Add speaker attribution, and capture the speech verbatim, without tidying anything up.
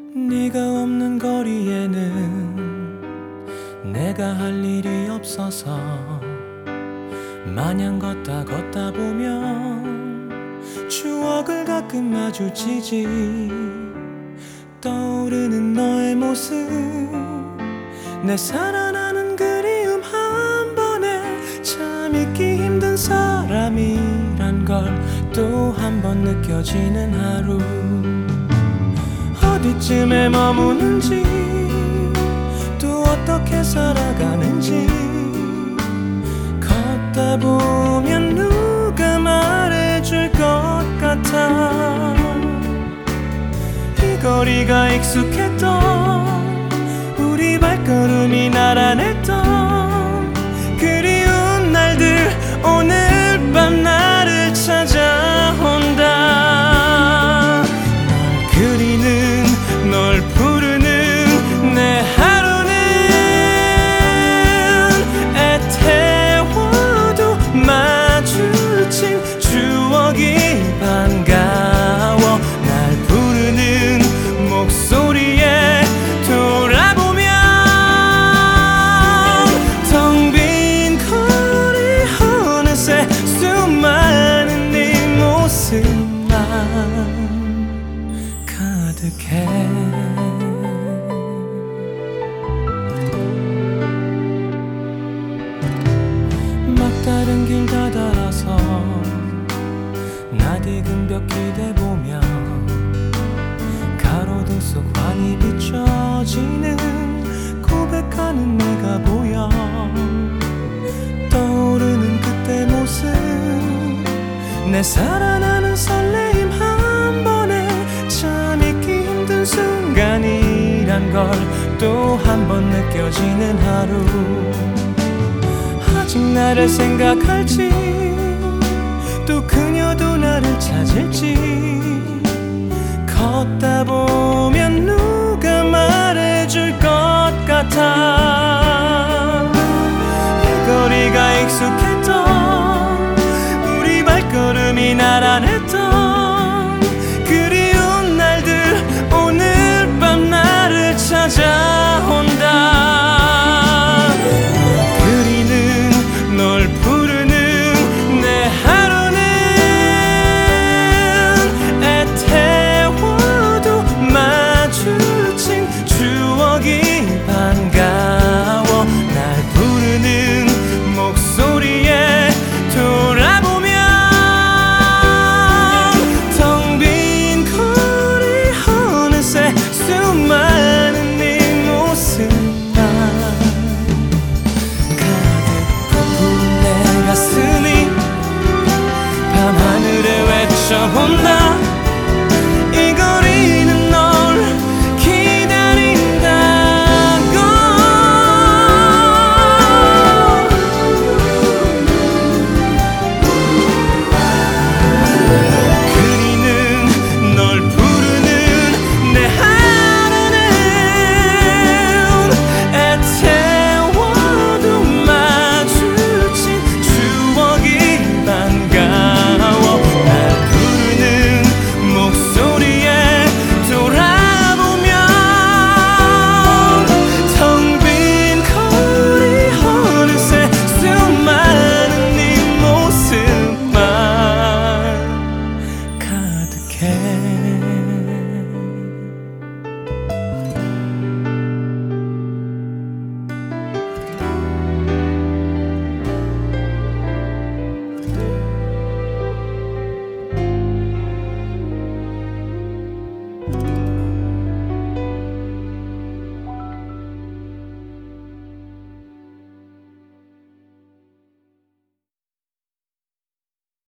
Speaker 1: 네가 없는 거리에는 내가 할 일이 없어서 마냥 걷다 걷다 보면 추억을 가끔 마주치지. 떠오르는 너의 모습, 내 살아나는 그리움 한 번에 참 잊기 힘든 사람이란 걸 또 한 번 느껴지는 하루. 어디쯤에 머무는지 또 어떻게 살아가는지 걷다 보면 누가 말해줄 것 같아. 이 거리가 익숙했던 우리 발걸음이 나란했던 그리운 날들 오늘 밤 나를 찾아온다. 널 그리는 널 부르는 내 하루는 애태워도 마주친 추억이 반가워. 날 부르는 목소리에 돌아보면 텅 빈 거리 어느새 수많은 네 모습만 가득해. 막다른 길 다달아서 낯익은 벽 기대보며 가로등 속 환히 비춰지는 고백하는 내가 보여. 떠오르는 그때 모습, 내 살아나는 설레임 한 번에 참 잊기 힘든 순간이란 걸 또 한 번 느껴지는 하루. 아직 나를 생각할지 또 그녀도 나를 찾을지 걷다 보면 누가 말해줄 것 같아. 이 거리가 익숙했던 우리 발걸음이 나란해